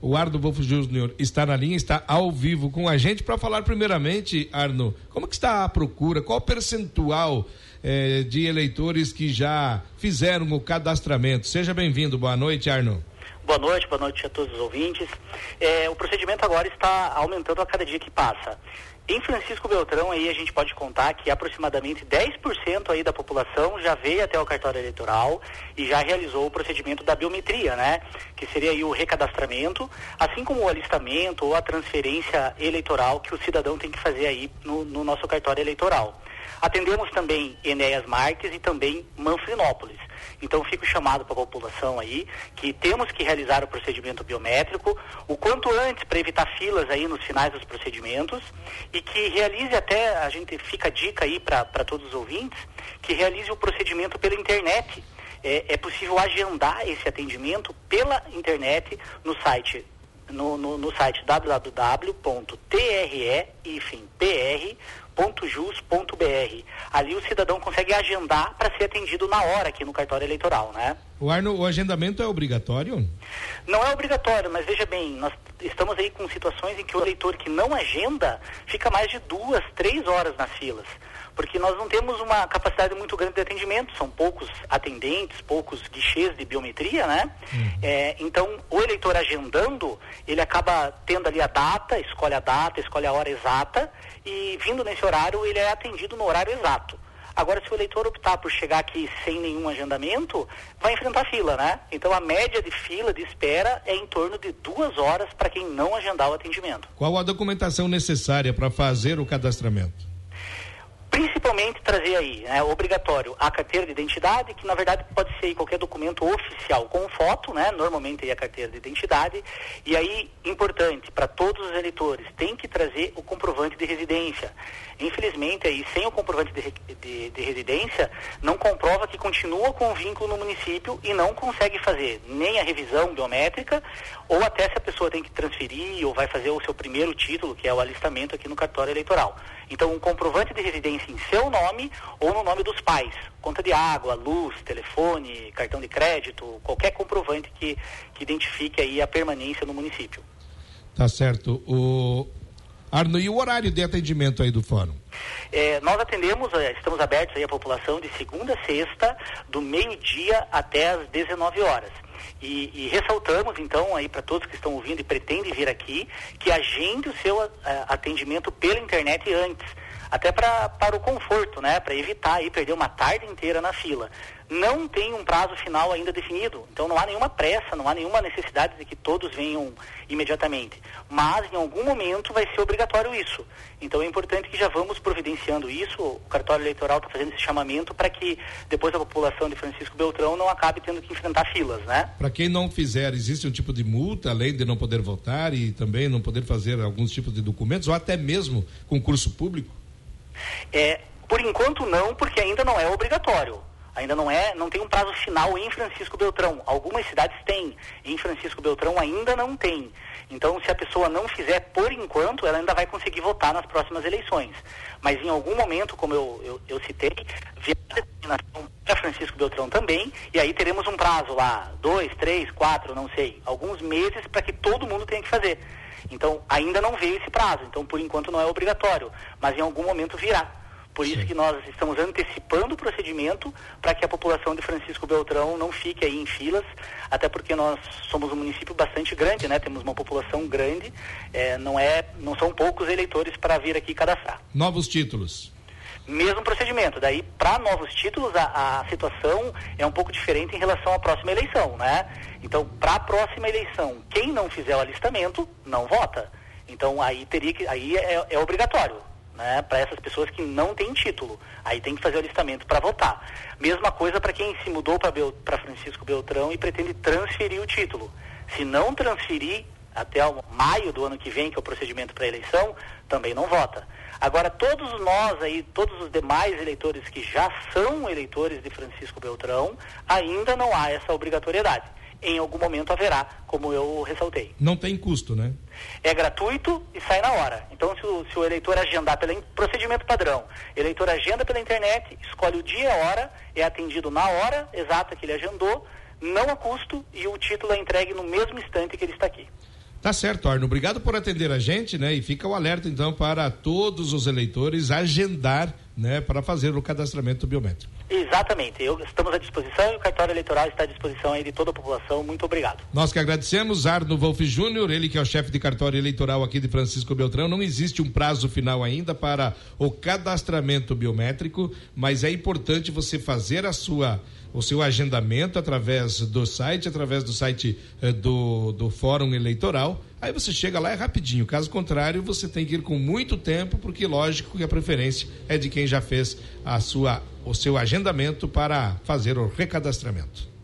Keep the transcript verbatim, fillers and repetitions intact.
O Arno Wolff Júnior está na linha, está ao vivo com a gente para falar primeiramente, Arno, como que está a procura, qual o percentual eh, de eleitores que já fizeram o cadastramento? Seja bem-vindo, boa noite, Arno. Boa noite, boa noite a todos os ouvintes. É, o procedimento agora está aumentando a cada dia que passa. Em Francisco Beltrão, aí a gente pode contar que aproximadamente dez por cento aí da população já veio até o cartório eleitoral e já realizou o procedimento da biometria, né? Que seria aí o recadastramento, assim como o alistamento ou a transferência eleitoral que o cidadão tem que fazer aí no, no nosso cartório eleitoral. Atendemos também Enéas Marques e também Manfrinópolis. Então fica o chamado para a população aí, que temos que realizar o procedimento biométrico o quanto antes para evitar filas aí nos finais dos procedimentos e que realize até, a gente fica a dica aí para todos os ouvintes, que realize o procedimento pela internet. É, é possível agendar esse atendimento pela internet no site no, no, no site w w w ponto t r e p r ponto jus ponto b r. Ali o cidadão consegue agendar para ser atendido na hora aqui no cartório eleitoral, né? O Arno, o agendamento é obrigatório? Não é obrigatório, mas veja bem, nós estamos aí com situações em que o eleitor que não agenda fica mais de duas, três horas nas filas, porque nós não temos uma capacidade muito grande de atendimento, são poucos atendentes, poucos guichês de biometria, né? Hum. É, então, o eleitor agendando, ele acaba tendo ali a data, escolhe a data, escolhe a hora exata, e vindo nesse horário, ele é atendido no horário exato. Agora, se o eleitor optar por chegar aqui sem nenhum agendamento, vai enfrentar fila, né? Então, a média de fila de espera é em torno de duas horas para quem não agendar o atendimento. Qual a documentação necessária para fazer o cadastramento? Principalmente trazer aí, né, obrigatório, a carteira de identidade, que na verdade pode ser qualquer documento oficial com foto, né, normalmente aí a carteira de identidade, e aí, importante, para todos os eleitores, tem que trazer o comprovante de residência. Infelizmente, aí, sem o comprovante de, de, de residência, não comprova que continua com o vínculo no município e não consegue fazer nem a revisão biométrica, ou até se a pessoa tem que transferir ou vai fazer o seu primeiro título, que é o alistamento aqui no cartório eleitoral. Então, um comprovante de residência em seu nome ou no nome dos pais, conta de água, luz, telefone, cartão de crédito, qualquer comprovante que, que identifique aí a permanência no município. Tá certo. O Arno, e o horário de atendimento aí do fórum? É, nós atendemos, estamos abertos aí à população de segunda a sexta, do meio-dia até às dezenove horas. E, e ressaltamos, então, aí para todos que estão ouvindo e pretendem vir aqui, que agende o seu uh, atendimento pela internet antes, até pra, para o conforto, né? Para evitar aí perder uma tarde inteira na fila. Não tem um prazo final ainda definido, então não há nenhuma pressa, não há nenhuma necessidade de que todos venham imediatamente. Mas em algum momento vai ser obrigatório isso. Então é importante que já vamos providenciando isso. O cartório eleitoral está fazendo esse chamamento para que depois a população de Francisco Beltrão não acabe tendo que enfrentar filas, né? Para quem não fizer, existe um tipo de multa, além de não poder votar e também não poder fazer alguns tipos de documentos, ou até mesmo concurso público? É, por enquanto não, porque ainda não é obrigatório. Ainda não é, não tem um prazo final em Francisco Beltrão. Algumas cidades têm, em Francisco Beltrão ainda não tem. Então, se a pessoa não fizer por enquanto, ela ainda vai conseguir votar nas próximas eleições. Mas em algum momento, como eu, eu, eu citei, virá a determinação para Francisco Beltrão também, e aí teremos um prazo lá, dois, três, quatro, não sei, alguns meses para que todo mundo tenha que fazer. Então, ainda não veio esse prazo, então por enquanto não é obrigatório, mas em algum momento virá. Por isso que nós estamos antecipando o procedimento para que a população de Francisco Beltrão não fique aí em filas, até porque nós somos um município bastante grande, né? Temos uma população grande, é, não, é, não são poucos eleitores para vir aqui cadastrar. Novos títulos? Mesmo procedimento. Daí, para novos títulos, a, a situação é um pouco diferente em relação à próxima eleição, né? Então, para a próxima eleição, quem não fizer o alistamento, não vota. Então, aí teria que, aí é, é obrigatório. Né, para essas pessoas que não têm título, aí tem que fazer o alistamento para votar. Mesma coisa para quem se mudou para Francisco Beltrão e pretende transferir o título. Se não transferir até o maio do ano que vem, que é o procedimento para a eleição, também não vota. Agora, todos nós aí, todos os demais eleitores que já são eleitores de Francisco Beltrão, ainda não há essa obrigatoriedade. Em algum momento haverá, como eu ressaltei. Não tem custo, né? É gratuito e sai na hora. Então, se o, se o eleitor agendar pelo procedimento padrão, eleitor agenda pela internet, escolhe o dia e a hora, é atendido na hora exata que ele agendou, não há custo, e o título é entregue no mesmo instante que ele está aqui. Tá certo, Arno. Obrigado por atender a gente, né? E fica o alerta, então, para todos os eleitores agendar, né? Para fazer o cadastramento biométrico. Exatamente. Eu, estamos à disposição e o cartório eleitoral está à disposição aí de toda a população. Muito obrigado. Nós que agradecemos, Arno Wolf Júnior, ele que é o chefe de cartório eleitoral aqui de Francisco Beltrão. Não existe um prazo final ainda para o cadastramento biométrico, mas é importante você fazer a sua o seu agendamento através do site, através do site eh, do, do Fórum Eleitoral. Aí você chega lá, é rapidinho. Caso contrário, você tem que ir com muito tempo, porque lógico que a preferência é de quem já fez a sua, o seu agendamento para fazer o recadastramento.